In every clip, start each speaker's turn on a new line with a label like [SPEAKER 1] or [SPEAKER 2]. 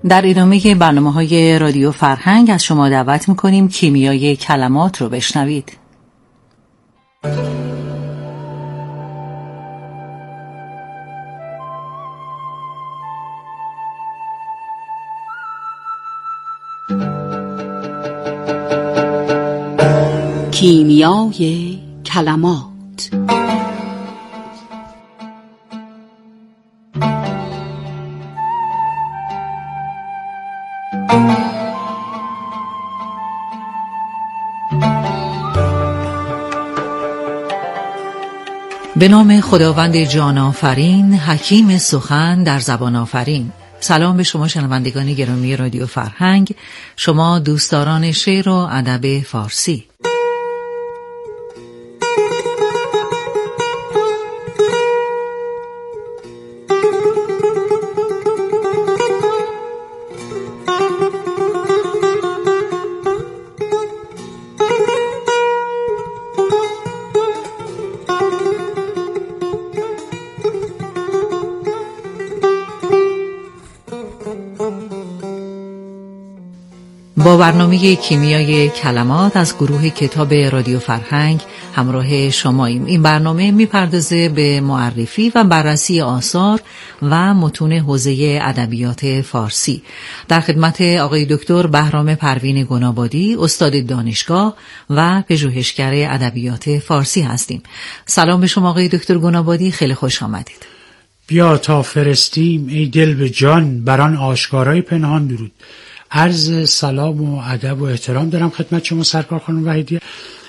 [SPEAKER 1] در ادامه برنامه‌های رادیو فرهنگ از شما دعوت می‌کنیم کیمیای کلمات رو بشنوید.
[SPEAKER 2] کیمیای کلمات.
[SPEAKER 1] به نام خداوند جان آفرین، حکیم سخن در زبان آفرین. سلام به شما شنوندگان گرامی رادیو فرهنگ، شما دوستداران شعر و ادب فارسی. با برنامه کیمیای کلمات از گروه کتاب رادیو فرهنگ همراه شماییم. این برنامه میپردازه به معرفی و بررسی آثار و متون حوزه ادبیات فارسی. در خدمت آقای دکتر بهرام پروین گنابادی، استاد دانشگاه و پژوهشگر ادبیات فارسی هستیم. سلام به شما آقای دکتر گنابادی، خیلی خوش آمدید.
[SPEAKER 3] بیا تا فرستیم ای دل به جان، بران آشکارای پنهان درود. عرض سلام و ادب و احترام دارم خدمت شما سرکار خانم وحیدی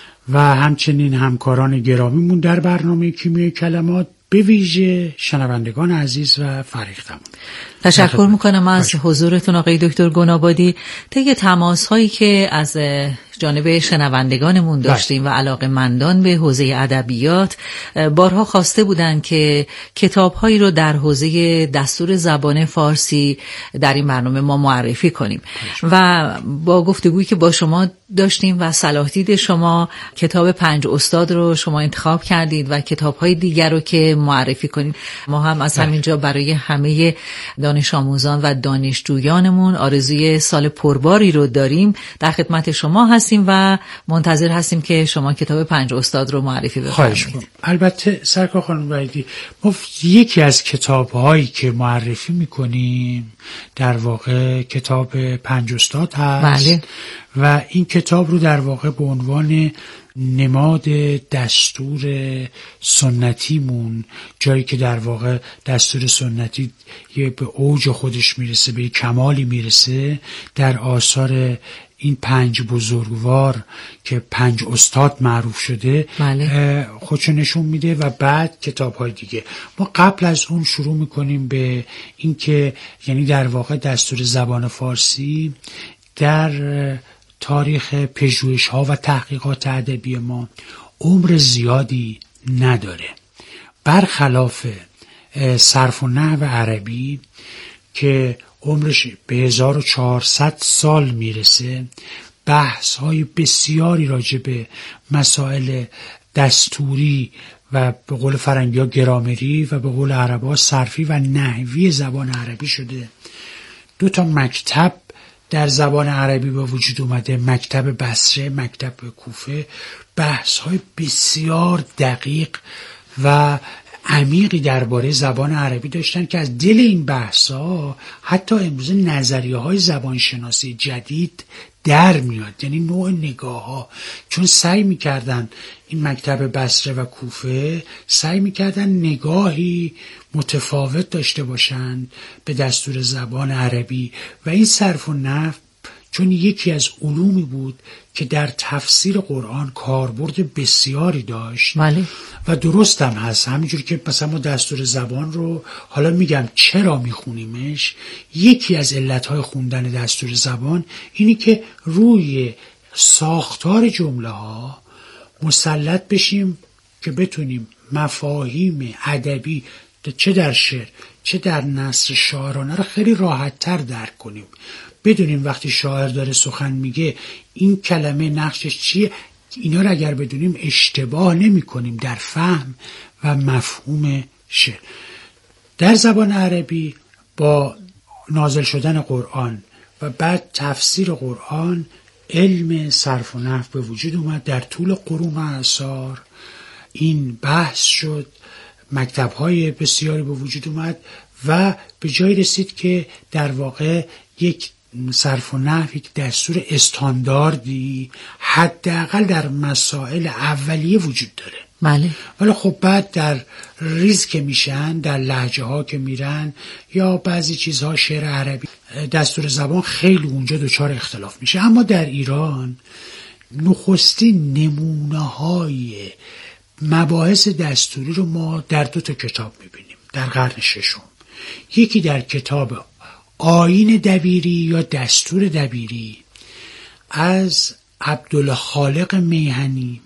[SPEAKER 3] و همچنین همکاران گرامیمون در برنامه کیمیای کلمات، به ویژه شنوندگان عزیز و فریختمون.
[SPEAKER 1] تشکر میکنم از حضورتون آقای دکتر گنابادی. طی تماس هایی که از جانب شنوندگانمون داشتیم و علاقه‌مندان به حوزه ادبیات بارها خواسته بودن که کتاب‌هایی رو در حوزه دستور زبان فارسی در این برنامه ما معرفی کنیم و با گفتگویی که با شما داشتیم و صلاح دید شما کتاب 5 استاد رو شما انتخاب کردید و کتاب‌های دیگر رو که معرفی کنید. ما هم از همینجا برای همه دانش آموزان و دانشجویانمون آرزوی سال پرباری رو داریم. در خدمت شما هستیم و منتظر هستیم که شما کتاب 5 استاد رو معرفی بفرمایید.
[SPEAKER 3] البته سرکار خانم وحیدی، ما یکی از کتاب‌هایی که معرفی می‌کنیم در واقع کتاب 5 استاد هست.
[SPEAKER 1] بله.
[SPEAKER 3] و این کتاب رو در واقع به عنوان نماد دستور سنتیمون، جایی که در واقع دستور سنتی یه به اوج خودش میرسه، به کمالی میرسه، در آثار این 5 بزرگوار که 5 استاد معروف شده.
[SPEAKER 1] بله.
[SPEAKER 3] خودشو نشون میده و بعد کتاب‌های دیگه. ما قبل از اون شروع میکنیم به این که یعنی در واقع دستور زبان فارسی در تاریخ پژوهش‌ها و تحقیقات ادبی ما عمر زیادی نداره، برخلاف صرف و نحو عربی که عمرش به 1400 سال میرسه. بحث‌های بسیاری راجع به مسائل دستوری و به قول فرنگی‌ها گرامری و به قول عرب‌ها صرفی و نحوی زبان عربی شده. 2 مکتب در زبان عربی با وجود اومده، مکتب بصره، مکتب کوفه. بحث‌های بسیار دقیق و عمیقی درباره زبان عربی داشتن که از دل این بحث‌ها حتی امروز نظریه‌های زبانشناسی جدید در میاد، یعنی نوع نگاه‌ها، چون سعی می‌کردن این مکتب بصره و کوفه سعی می‌کردن نگاهی متفاوت داشته باشند به دستور زبان عربی و این صرف و نحو چون یکی از علومی بود که در تفسیر قرآن کاربرد بسیاری داشت.
[SPEAKER 1] بله.
[SPEAKER 3] و درست هم هست، همینجور که مثلا ما دستور زبان رو حالا میگم چرا میخونیمش، یکی از علتهای خوندن دستور زبان اینی که روی ساختار جمله ها مسلط بشیم که بتونیم مفاهیم ادبی چه در شعر چه در نثر شاعرانه رو خیلی راحت تر درک کنیم، بدونیم وقتی شاعر داره سخن میگه این کلمه نقشش چیه. اینا رو اگر بدونیم اشتباه نمی کنیم در فهم و مفهوم شعر. در زبان عربی با نازل شدن قرآن و بعد تفسیر قرآن علم صرف و نحو به وجود اومد. در طول قرون و اعصار این بحث شد، مکتب‌های بسیاری به وجود اومد و به جای رسید که در واقع یک صرف و نحو یک دستور استانداردی حداقل در مسائل اولیه وجود داره.
[SPEAKER 1] بله.
[SPEAKER 3] ولی خب بعد در ریز که میشن، در لهجه ها که میرن یا بعضی چیزها شعر عربی، دستور زبان خیلی اونجا دچار اختلاف میشه. اما در ایران نخستین نمونه های مباحث دستوری رو ما در 2 کتاب میبینیم در قرن 6. یکی در کتاب آیین دبیری یا دستور دبیری از عبدالخالق میهنی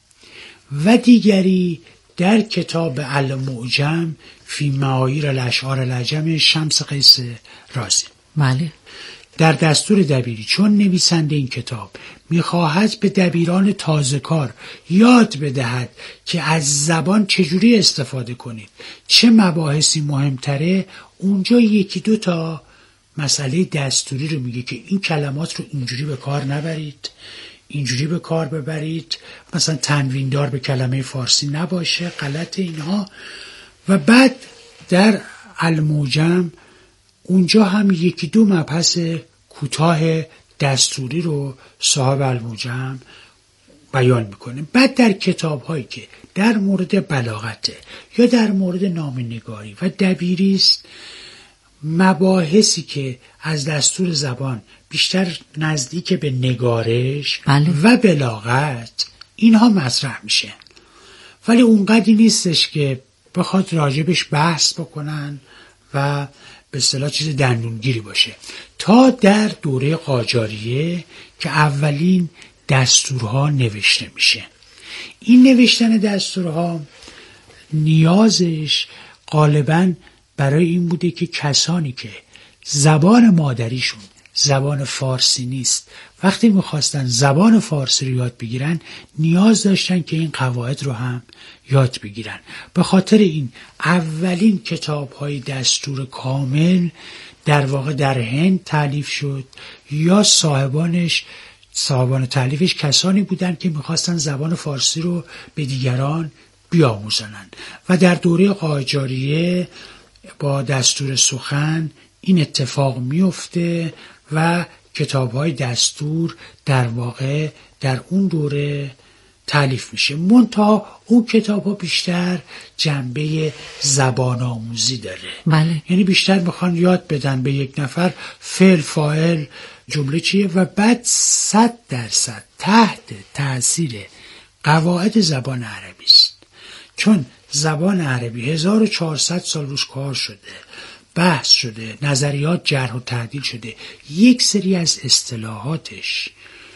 [SPEAKER 3] و دیگری در کتاب المعجم فی معایر الاشعار العجم شمس قیس رازی.
[SPEAKER 1] بله.
[SPEAKER 3] در دستور دبیری چون نویسنده این کتاب میخواهد به دبیران تازه کار یاد بدهد که از زبان چجوری استفاده کنید، چه مباحثی مهمتره، اونجا 1-2 تا مسئله دستوری رو میگه که این کلمات رو اینجوری به کار نبرید، اینجوری به کار ببرید، مثلا تنویندار به کلمه فارسی نباشه، غلط اینها. و بعد در المعجم اونجا هم 1-2 مبحث کوتاه دستوری رو صاحب المعجم بیان میکنه. بعد در کتاب هایی که در مورد بلاغته یا در مورد نامه‌نگاری و دبیری است، مباحثی که از دستور زبان بیشتر نزدیک به نگارش و بلاغت اینها مطرح میشه، ولی اونقدری نیستش که بخواد راجبش بحث بکنن و به اصطلاح چیز دندونگیری باشه. تا در دوره قاجاریه که اولین دستورها نوشته میشه. این نوشتن دستورها نیازش غالباً برای این بوده که کسانی که زبان مادریشون زبان فارسی نیست، وقتی میخواستن زبان فارسی رو یاد بگیرن نیاز داشتن که این قواعد رو هم یاد بگیرن. به خاطر این اولین کتاب‌های دستور کامل در واقع در هند تالیف شد یا صاحبان تالیفش کسانی بودن که میخواستن زبان فارسی رو به دیگران بیاموزنن. و در دوره قاجاریه با دستور سخن این اتفاق میفته و کتاب‌های دستور در واقع در اون دوره تالیف میشه. منتها اون کتاب‌ها بیشتر جنبه زبان آموزی داره.
[SPEAKER 1] بله.
[SPEAKER 3] یعنی بیشتر میخوان یاد بدن به یک نفر فعل، فاعل، جمله چیه و بعد 100% تحت تاثیر قواعد زبان عربی است. چون زبان عربی 1400 سال روش کار شده، بحث شده، نظریات جرح و تعدیل شده، یک سری از اصطلاحاتش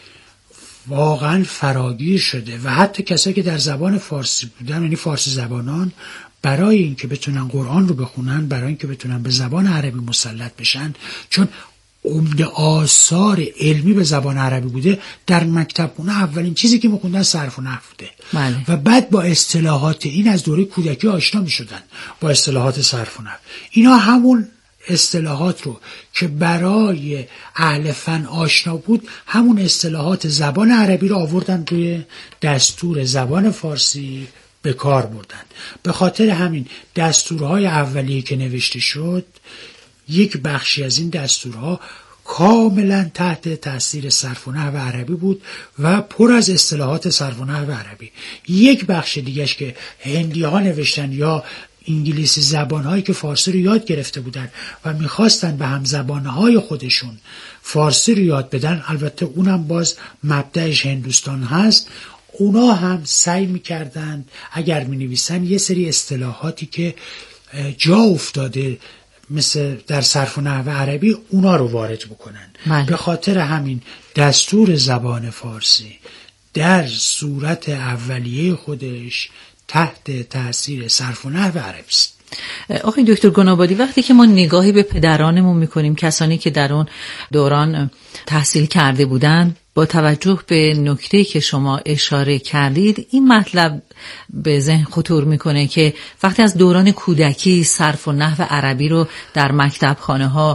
[SPEAKER 3] واقعا فراگیر شده و حتی کسایی که در زبان فارسی بودن، یعنی فارسی زبانان، برای اینکه بتونن قرآن رو بخونن، برای اینکه بتونن به زبان عربی مسلط بشن، چون عمده آثار علمی به زبان عربی بوده، در مکتبونه اولین چیزی که می‌خوندن صرف و نحو بوده.
[SPEAKER 1] بله.
[SPEAKER 3] و بعد با اصطلاحات این از دوره کودکی آشنا می‌شدن با اصطلاحات صرف و نحو. اینا همون اصطلاحات رو که برای اهل فن آشنا بود، همون اصطلاحات زبان عربی رو آوردن روی دستور زبان فارسی به کار بردن. به خاطر همین دستورهای اولیه که نوشته شد، یک بخشی از این دستورها کاملا تحت تاثیر صرف و نحو عربی بود و پر از اصطلاحات صرف و نحو عربی. یک بخش دیگهش که هندی ها نوشتن یا انگلیسی زبانهایی که فارسی رو یاد گرفته بودن و میخواستن به هم زبانهای خودشون فارسی رو یاد بدن، البته اونم باز مبدأش هندوستان هست، اونا هم سعی میکردن اگر مینویسن یه سری اصطلاحاتی که جا افتاده مثل در صرف و نحو عربی اونا رو وارد بکنن. به خاطر همین دستور زبان فارسی در صورت اولیه خودش تحت تاثیر صرف و نحو عربی است.
[SPEAKER 1] آقای دکتر گنابادی، وقتی که ما نگاهی به پدرانمون میکنیم، کسانی که در اون دوران تحصیل کرده بودن، با توجه به نکته که شما اشاره کردید، این مطلب به ذهن خطور میکنه که وقتی از دوران کودکی صرف و نحو عربی رو در مکتبخانه ها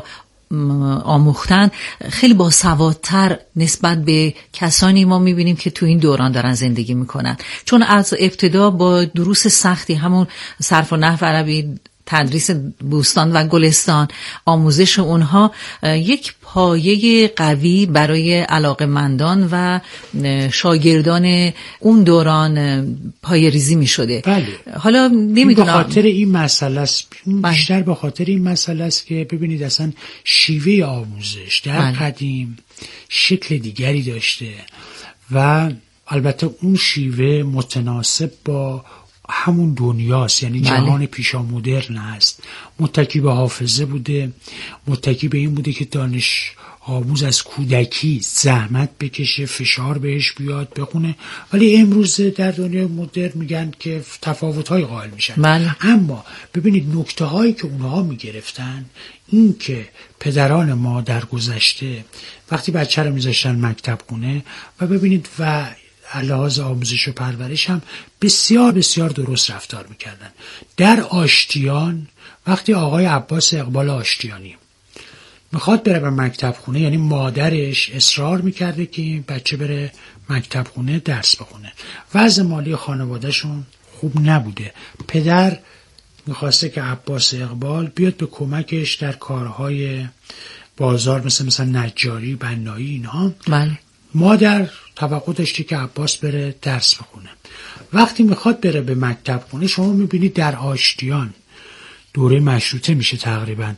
[SPEAKER 1] آموختن خیلی باسوادتر نسبت به کسانی ما میبینیم که تو این دوران دارن زندگی میکنن، چون از ابتدا با دروس سختی، همون صرف و نحو عربی، تدریس بوستان و گلستان، آموزش اونها یک پایه قوی برای علاقه‌مندان و شاگردان اون دوران پایه ریزی می شده.
[SPEAKER 3] بله.
[SPEAKER 1] حالا نمیدونم
[SPEAKER 3] به خاطر این مسئله است، بیشتر به خاطر این مسئله است که ببینید اصلا شیوه آموزش در قدیم شکل دیگری داشته و البته اون شیوه متناسب با همون دنیاست، یعنی جهان پیشا مدرن است، متکی به حافظه بوده، متکی به این بوده که دانش آموز از کودکی زحمت بکشه، فشار بهش بیاد بخونه. ولی امروز در دنیای مدرن میگن که تفاوت‌های قائل میشن. اما ببینید نکته هایی که اونها میگرفتن، این که پدران ما در گذشته وقتی بچه رو میذاشتن مکتب خونه و ببینید و لحاظ آموزش و پرورش هم بسیار بسیار درست رفتار میکردن. در آشتیان وقتی آقای عباس اقبال آشتیانی میخواد بره به مکتب خونه، یعنی مادرش اصرار میکرده که بچه بره مکتب خونه درس بخونه، وضع مالی خانوادهشون خوب نبوده، پدر میخواسته که عباس اقبال بیاد به کمکش در کارهای بازار مثل نجاری، بنایی اینها. مادر توقع داشته که عباس بره درس بخونه. وقتی میخواد بره به مکتب خونه، شما میبینید در آشتیان دوره مشروطه میشه تقریبا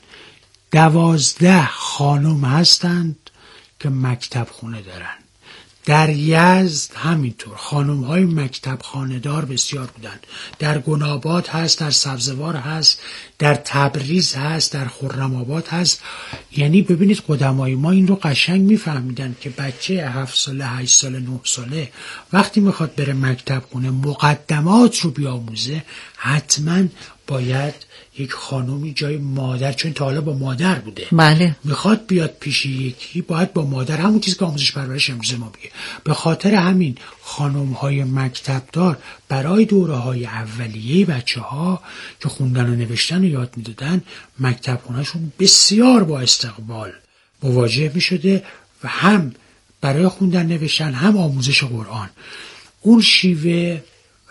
[SPEAKER 3] 12 خانم هستند که مکتب خونه دارن. در یزد همینطور خانم های مکتب خانه‌دار بسیار بودند. در گناباد هست، در سبزوار هست، در تبریز هست، در خرم‌آباد هست. یعنی ببینید قدمای ما این رو قشنگ میفهمیدن که بچه 7 ساله، 8 ساله، 9 ساله وقتی میخواد بره مکتب خونه مقدمات رو بیاموزه، حتما باید یک خانومی جای مادر، چون تا حالا با مادر بوده، میخواد بیاد پیش یکی، باید با مادر، همون چیزی که آموزش پرورش امروز ما میگه. به خاطر همین خانم های مکتب دار برای دوره های اولیه بچه ها که خوندن و نوشتن رو یاد میدادن، مکتب خونهشون بسیار با استقبال مواجه میشده و هم برای خوندن نوشتن هم آموزش قرآن. اون شیوه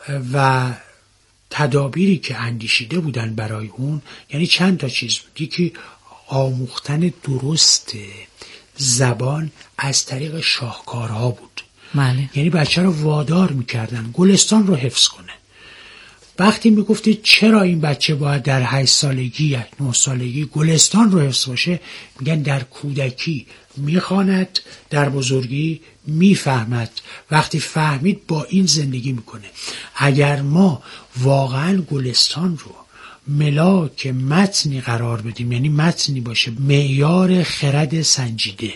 [SPEAKER 3] و تدابیری که اندیشیده بودن برای اون، یعنی چند تا چیز بودی که آموختن درست زبان از طریق شاهکارها بود. یعنی بچه رو وادار میکردن گلستان رو حفظ کنه. وقتی میگفتید چرا این بچه باید در 8 سالگی یا 9 سالگی گلستان رو حفظ باشه، میگن در کودکی میخواند، در بزرگی میفهمد، وقتی فهمید با این زندگی میکنه. اگر ما واقعا گلستان رو ملاک متنی قرار بدیم، یعنی متنی باشه معیار خرد سنجیده،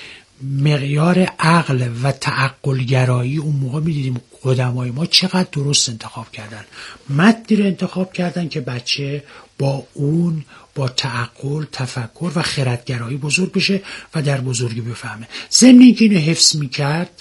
[SPEAKER 3] معیار عقل و تعقلگرایی، اون موقع میدیدیم قدمای ما چقدر درست انتخاب کردن. متنی رو انتخاب کردن که بچه با اون با تعقل، تفکر و خردگرایی بزرگ بشه و در بزرگی بفهمه. ضمن اینکه اینو حفظ میکرد،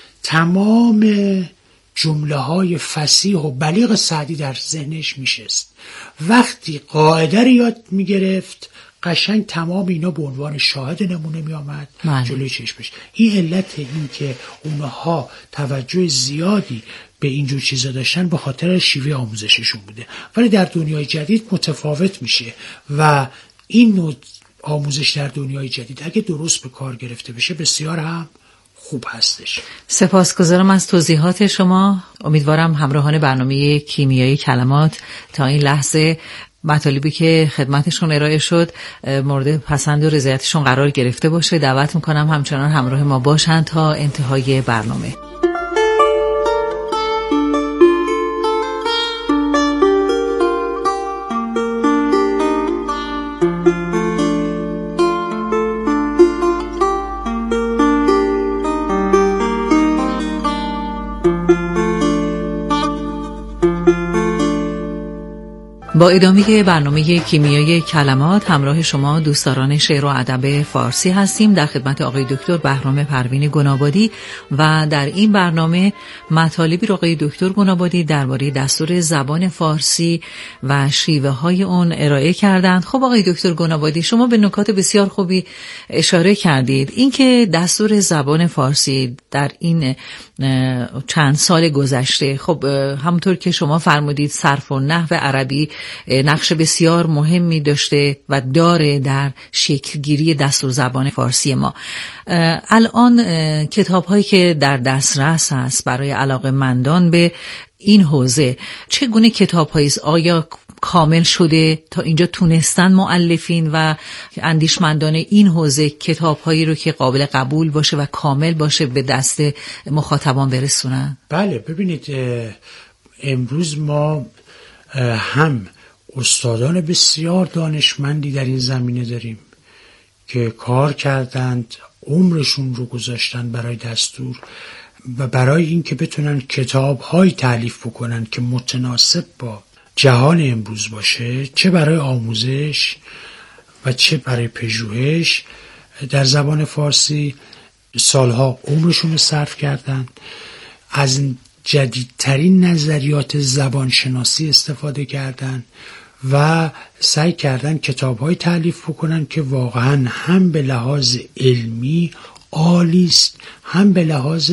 [SPEAKER 3] تمام جمله های فصیح و بلیغ سعدی در ذهنش میشست. وقتی قاعده رو یاد میگرفت، قشنگ تمام اینا به عنوان شاهد نمونه می آمد جلوی چشمش. این علت این که اونها توجه زیادی به اینجور چیزا داشتن به خاطر شیوه آموزششون بوده. ولی در دنیای جدید متفاوت میشه و این نوع آموزش در دنیای جدید اگه درست به کار گرفته بشه بسیار هم خوب هستش.
[SPEAKER 1] سپاسگزارم از توضیحات شما. امیدوارم همراهان برنامه کیمیای کلمات تا این لحظه مطالبی که خدمتشون ارائه شد مورد پسند و رضایتشون قرار گرفته باشه. دعوت میکنم همچنان همراه ما باشن تا انتهای برنامه. با ادامه برنامه کیمیای کلمات همراه شما دوستداران شعر و ادب فارسی هستیم. در خدمت آقای دکتر بهرام پروین گنابادی و در این برنامه مطالبی را آقای دکتر گنابادی درباره دستور زبان فارسی و شیوه های اون ارائه کردند. خب آقای دکتر گنابادی، شما به نکات بسیار خوبی اشاره کردید. اینکه دستور زبان فارسی در این چند سال گذشته، خب همونطور که شما فرمودید، صرف و نحو عربی نقش بسیار مهمی داشته و داره در شکلگیری دستور زبان فارسی ما. الان کتاب هایی که در دسترس هست برای علاقه‌مندان به این حوزه، چگونه کتاب هایی است؟ آیا کامل شده تا اینجا تونستن مؤلفین و اندیشمندان این حوزه کتاب هایی رو که قابل قبول باشه و کامل باشه به دست مخاطبان برسونن؟
[SPEAKER 3] بله، ببینید امروز ما هم استادان بسیار دانشمندی در این زمینه داریم که کار کردند، عمرشون رو گذاشتن برای دستور و برای اینکه بتونن کتاب‌های تالیف بکنن که متناسب با جهان امروز باشه، چه برای آموزش و چه برای پژوهش در زبان فارسی. سالها عمرشون رو صرف کردن، از جدیدترین نظریات زبانشناسی استفاده کردن و سعی کردن کتاب‌های تالیف بکنن که واقعا هم به لحاظ علمی عالی است، هم به لحاظ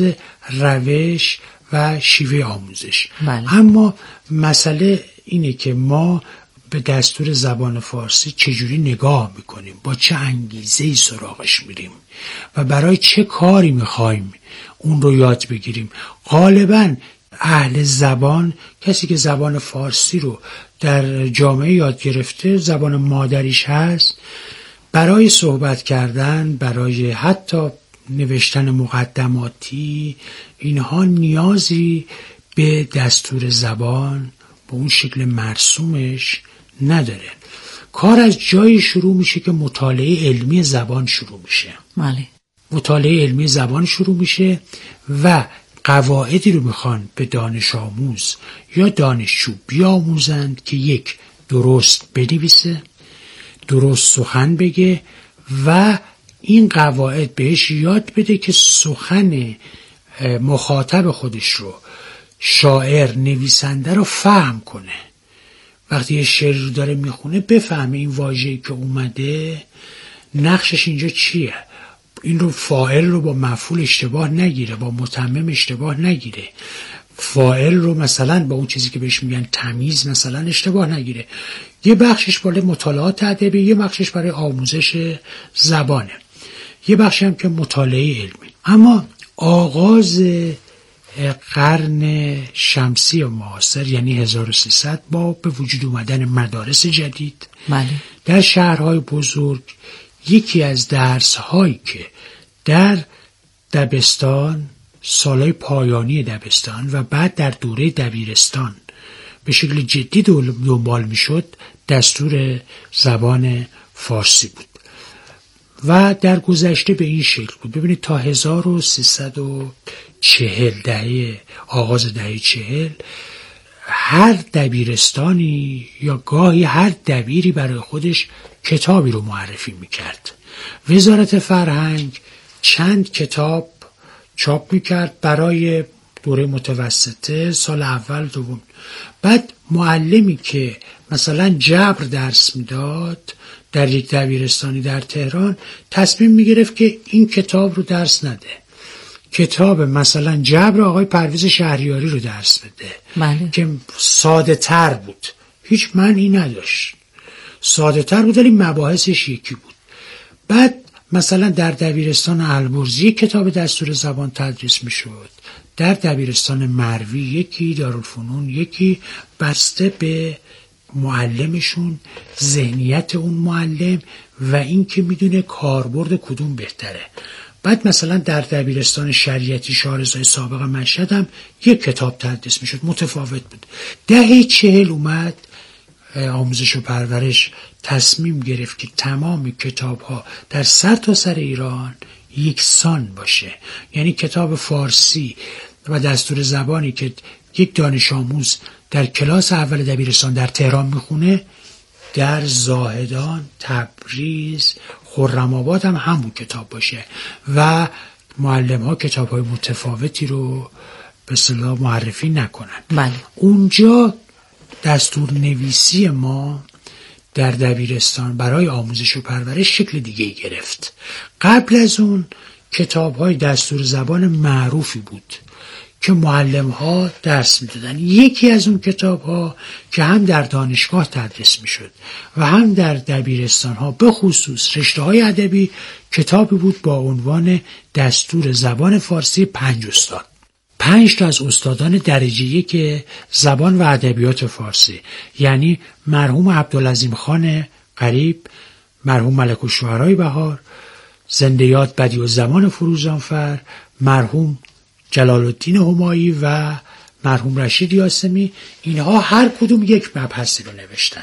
[SPEAKER 3] روش و شیوه آموزش.
[SPEAKER 1] بله.
[SPEAKER 3] اما مسئله اینه که ما به دستور زبان فارسی چجوری نگاه میکنیم، با چه انگیزه‌ای سراغش میریم و برای چه کاری میخوایم اون رو یاد بگیریم. غالباً اهل زبان، کسی که زبان فارسی رو در جامعه یاد گرفته، زبان مادریش هست، برای صحبت کردن، برای حتی نوشتن مقدماتی، اینها نیازی به دستور زبان به اون شکل مرسومش نداره. کار از جایی شروع میشه که مطالعه علمی زبان شروع میشه.
[SPEAKER 1] بله.
[SPEAKER 3] مطالعه علمی زبان شروع میشه و قواعدی رو میخوان به دانش آموز یا دانشجو بیاموزند که یک، درست بنویسه، درست سخن بگه و این قواعد بهش یاد بده که سخن مخاطب خودش رو، شاعر، نویسنده رو فهم کنه. وقتی یه شعر رو داره میخونه بفهمه این واژه‌ای که اومده نقشش اینجا چیه، این رو فاعل رو با مفعول اشتباه نگیره، با متمم اشتباه نگیره، فاعل رو مثلا با اون چیزی که بهش میگن تمیز مثلا اشتباه نگیره. یه بخشش برای مطالعات ادبی، یه بخشش برای آموزش زبانه، یه بخشی هم که مطالعه علمی. اما آغاز قرن شمسی معاصر یعنی 1300 با به وجود اومدن مدارس جدید
[SPEAKER 1] بله.
[SPEAKER 3] در شهرهای بزرگ، یکی از درس‌هایی که در دبستان، سالهای پایانی دبستان و بعد در دوره دبیرستان به شکل جدی دنبال میشد، دستور زبان فارسی بود و در گذشته به این شکل بود. ببینید تا 1340 آغاز دهه 40 هر دبیرستانی یا گاهی هر دبیری برای خودش کتابی رو معرفی میکرد. وزارت فرهنگ چند کتاب چاپ میکرد برای دوره متوسطه، سال اول دوم. بعد معلمی که مثلا جبر درس میداد در یک دبیرستانی در تهران تصمیم میگرفت که این کتاب رو درس نده، کتاب مثلا جبر آقای پرویز شهریاری رو درس بده.
[SPEAKER 1] بله. که
[SPEAKER 3] ساده تر بود، هیچ معنی نداشت، ساده تر بود ولی مباحثش یکی بود. بعد مثلا در دبیرستان البرز یک کتاب دستور زبان تدریس میشد، در دبیرستان مروی یکی، دارالفنون یکی، بسته به معلمشون، ذهنیت اون معلم و این که میدونه کاربرد کدوم بهتره. بعد مثلا در دبیرستان شریعتی شاهرضای سابق مشهد هم یک کتاب تدریس میشد، متفاوت بود. دهه 40 اومد آموزش و پرورش تصمیم گرفت که تمام کتاب ها در سرتاسر ایران یکسان باشه، یعنی کتاب فارسی و دستور زبانی که یک دانش آموز در کلاس اول دبیرستان در تهران میخونه، در زاهدان، تبریز، خرم‌آباد هم همون کتاب باشه و معلم ها کتاب های متفاوتی رو به اصطلاح معرفی نکنن.
[SPEAKER 1] بله.
[SPEAKER 3] اونجا دستور نویسی ما در دبیرستان برای آموزش و پرورش شکل دیگه گرفت. قبل از اون کتاب های دستور زبان معروفی بود که معلم ها درس میدادن. یکی از اون کتاب ها که هم در دانشگاه تدریس میشد و هم در دبیرستان ها به خصوص رشته های ادبی کتابی بود با عنوان دستور زبان فارسی 5 استاد. 5 تا از استادان درجه 1 زبان و ادبیات فارسی، یعنی مرحوم عبدالعظیم خان غریب، مرحوم ملک الشعرای بهار، زنده یاد بدیعالزمان فروزانفر، مرحوم جلال الدین همایی و مرحوم رشید یاسمی. اینها هر کدوم یک مبحثی رو نوشتن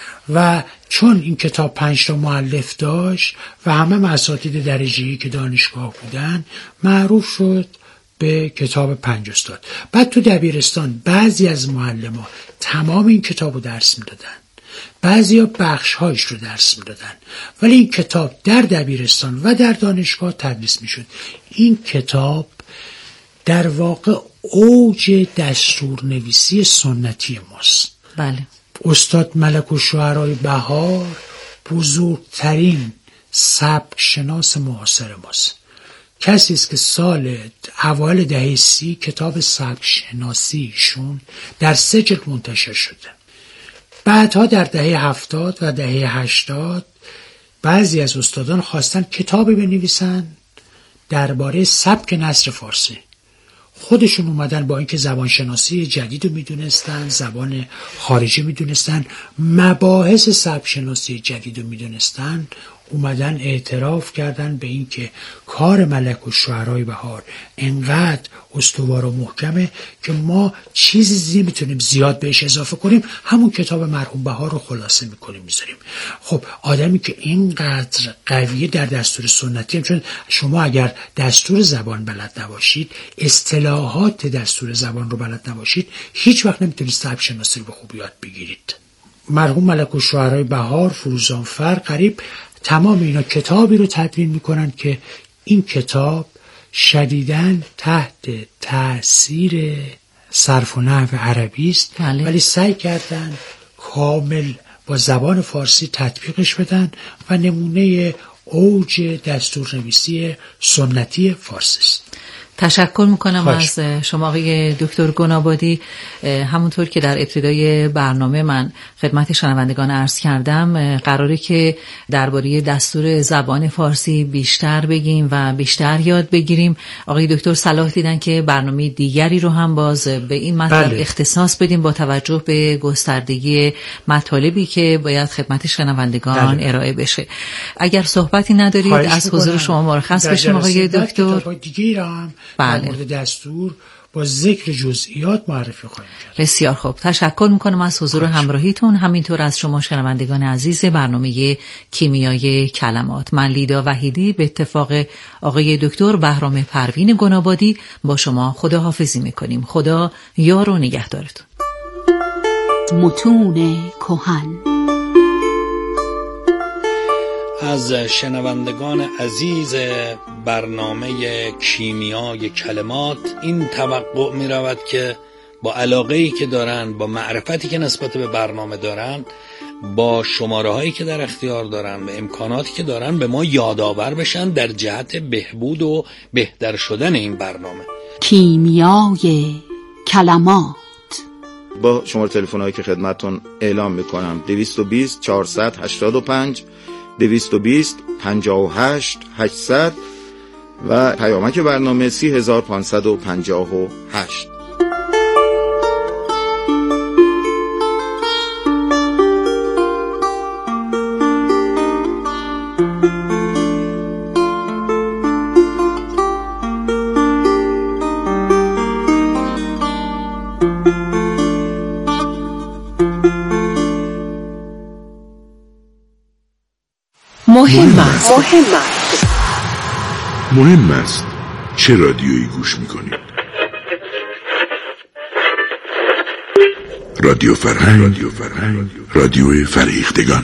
[SPEAKER 3] و چون این کتاب 5 تا مؤلف داشت و همه اساتید درجه‌ای که دانشگاه بودن، معروف شد به کتاب 5 استاد. بعد تو دبیرستان بعضی از معلم‌ها تمام این کتاب رو درس میدادن، بعضی ها بخش‌هایش رو درس میدادن، ولی این کتاب در دبیرستان و در دانشگاه تدریس میشد. این کتاب در واقع اوج دستورنویسی سنتی ماست.
[SPEAKER 1] بله.
[SPEAKER 3] استاد ملک الشعرای بهار بزرگترین سبک شناس معاصر ماست. کسی است که سال اوایل دهه 30 کتاب سبک شناسیشون در 3 جلد منتشر شده. بعدها در دهه 70 و دهه 80 بعضی از استادان خواستن کتابی بنویسن درباره سبک نثر فارسی. خودشون اومدن با اینکه زبان شناسی جدید رو میدونستن، زبان خارجی میدونستن، مباحث سبک شناسی جدید رو میدونستن، اومدن اعتراف کردن به اینکه کار ملک الشعرای بهار انقدر استوار و محکمه که ما چیزی نمیتونیم زیاد بهش اضافه کنیم، همون کتاب مرحوم بهار رو خلاصه میکنیم میذاریم. خب آدمی که اینقدر قویه در دستور سنتی هم، چون شما اگر دستور زبان بلد نباشید، اصطلاحات دستور زبان رو بلد نباشید، هیچ وقت نمیتونید سبک شناسی رو به خوبی یاد بگیرید. مرحوم ملک الشعرای بهار، فروزانفر، غریب، تمام اینا کتابی رو تدوین میکنن که این کتاب شدیداً تحت تأثیر صرف و نحو عربی است.
[SPEAKER 1] بله.
[SPEAKER 3] ولی سعی کردن کامل با زبان فارسی تطبیقش بدن و نمونه اوج دستورنویسی سنتی فارسی است.
[SPEAKER 1] تشکر میکنم از شما آقای دکتر گنابادی. همونطور که در ابتدای برنامه من خدمت شنوندگان عرض کردم، قراره که درباره دستور زبان فارسی بیشتر بگیم و بیشتر یاد بگیریم. آقای دکتر صلاح دیدن که برنامه دیگری رو هم باز به این مطلب اختصاص بدیم با توجه به گستردگی مطالبی که باید خدمت شنوندگان ارائه بشه. اگر صحبتی ندارید از حضور شما مرخص بشیم آقای دکتر. در مورد دستور با ذکر جزئیات معرفی خواهیم کرد. بسیار خوب، تشکر میکنم از حضور همراهیتون، همینطور از شما شنوندگان عزیز برنامه کیمیای کلمات. من لیدا وحیدی به اتفاق آقای دکتر بهرام پروین گنابادی با شما خداحافظی میکنیم. خدا یار و نگهدارتون.
[SPEAKER 2] متون کهن.
[SPEAKER 4] از شنوندگان عزیز برنامه کیمیای کلمات این توقع می رود که با علاقه‌ای که دارن، با معرفتی که نسبت به برنامه دارن، با شماره هایی که در اختیار دارن و امکاناتی که دارن به ما یادآور بشن در جهت بهبود و بهتر شدن این برنامه.
[SPEAKER 2] کیمیای کلمات.
[SPEAKER 5] با شماره تلفن هایی که خدمتون اعلام میکنم 220 485 220 58 800 و پیامک برنامه 30558.
[SPEAKER 6] مهم است چه رادیویی گوش میکنید. رادیو فرهنگ، رادیو فریختگان.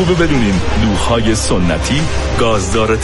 [SPEAKER 7] خوبه بدونین دوغ‌های سنتی گازدار